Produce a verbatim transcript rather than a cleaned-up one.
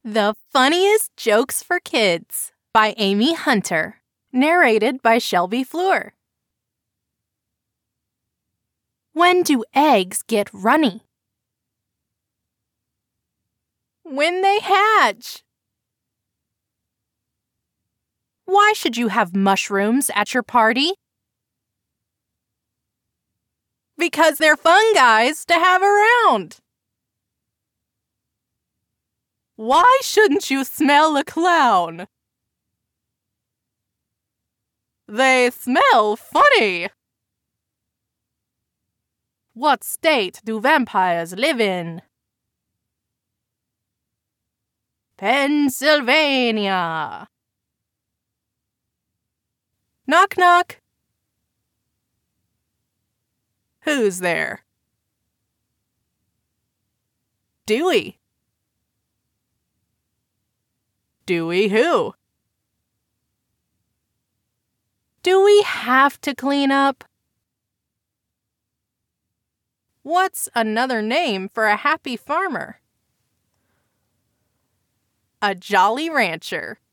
The Funniest Jokes for Kids by Amy Hunter. Narrated by Shelby Fleur. When do eggs get runny? When they hatch. Why should you have mushrooms at your party? Because they're fun guys to have around. Why shouldn't you smell a clown? They smell funny. What state do vampires live in? Pennsylvania. Knock, knock. Who's there? Dewey. Dewey who? Do we have to clean up? What's another name for a happy farmer? A jolly rancher.